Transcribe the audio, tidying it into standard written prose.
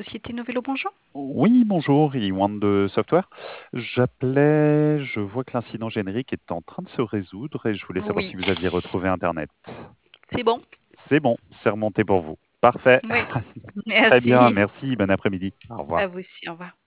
société Novello, bonjour. Oui, bonjour, Iwan de Software. J'appelais, je vois que l'incident générique est en train de se résoudre et je voulais savoir Oui, si vous aviez retrouvé Internet. c'est bon. C'est bon, c'est remonté pour vous. Parfait. Oui, Très bien, merci. merci, bon après-midi. Au À revoir. vous aussi, au revoir.